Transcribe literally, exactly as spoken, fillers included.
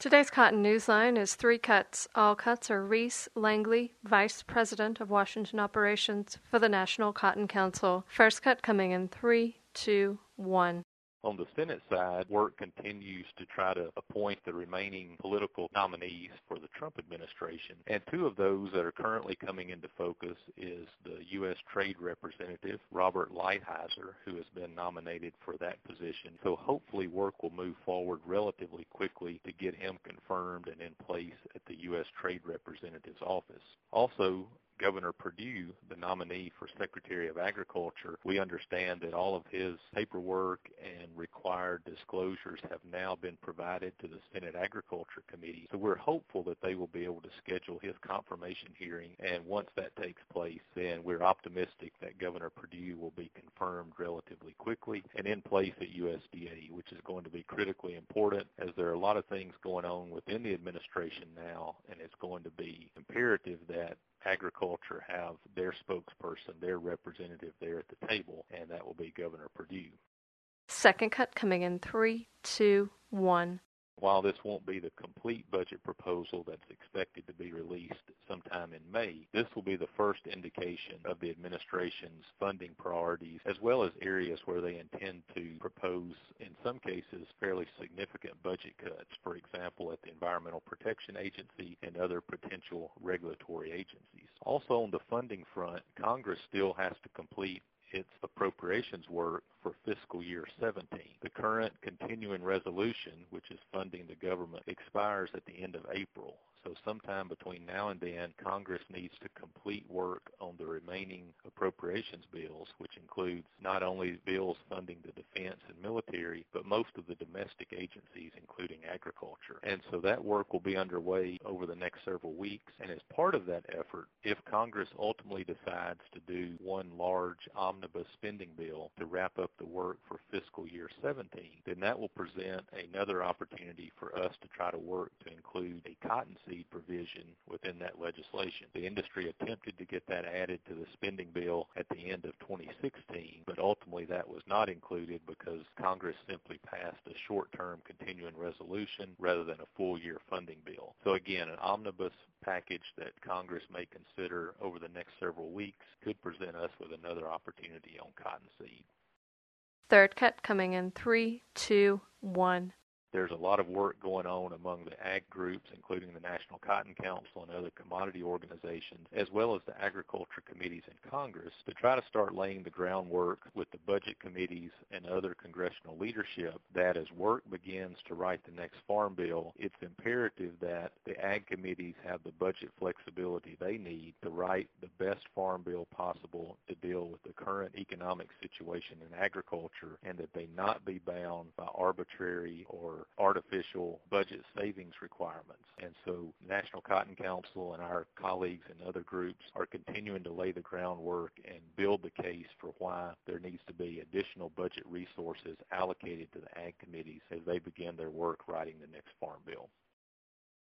Today's Cotton Newsline is three cuts. All cuts are Reese Langley, Vice President of Washington Operations for the National Cotton Council. First cut coming in three, two, one. On the Senate side, work continues to try to appoint the remaining political nominees for the Trump administration. And two of those that are currently coming into focus is the U S Trade Representative, Robert Lighthizer, who has been nominated for that position. So hopefully work will move forward relatively quickly to get him confirmed and in place at the U S Trade Representative's office. Also, Governor Perdue, the nominee for Secretary of Agriculture, we understand that all of his paperwork and required disclosures have now been provided to the Senate Agriculture Committee. So we're hopeful that they will be able to schedule his confirmation hearing, and once that takes place, then we're optimistic that Governor Perdue will be confirmed relatively quickly and in place at U S D A, which is going to be critically important as there are a lot of things going on within the administration now, and it's going to be imperative that Agriculture have their spokesperson, their representative there at the table, and that will be Governor Perdue. Second cut coming in three, two, one. While this won't be the complete budget proposal that's expected to be released sometime in May, this will be the first indication of the administration's funding priorities, as well as areas where they intend to propose, in some cases, fairly significant budget cuts, for example, at the Environmental Protection Agency and other potential regulatory agencies. Also on the funding front, Congress still has to complete its appropriations work for fiscal year seventeen. The current continuing resolution, which is funding the government, expires at the end of April. So sometime between now and then, Congress needs to complete work on the remaining appropriations bills, which includes not only bills funding the defense and military, but most of the domestic agencies, including agriculture. And so that work will be underway over the next several weeks. And as part of that effort, if Congress ultimately decides to do one large omnibus spending bill to wrap up the work for fiscal year seventeen, then that will present another opportunity for us to try to work to include a cottonseed provision within that legislation. The industry attempted to get that added to the spending bill at the end of twenty sixteen, but ultimately that was not included because Congress simply passed a short-term continuing resolution rather than a full-year funding bill. So again, an omnibus package that Congress may consider over the next several weeks could present us with another opportunity on cottonseed. Third cut coming in three, two, one. There's a lot of work going on among the ag groups, including the National Cotton Council and other commodity organizations, as well as the agriculture committees in Congress, to try to start laying the groundwork with the budget committees and other congressional leadership that as work begins to write the next farm bill, it's imperative that the ag committees have the budget flexibility they need to write the best farm bill possible to deal with the current economic situation in agriculture, and that they not be bound by arbitrary or artificial budget savings requirements. And so National Cotton Council and our colleagues in other groups are continuing to lay the groundwork and build the case for why there needs to be additional budget resources allocated to the ag committees as they begin their work writing the next farm bill.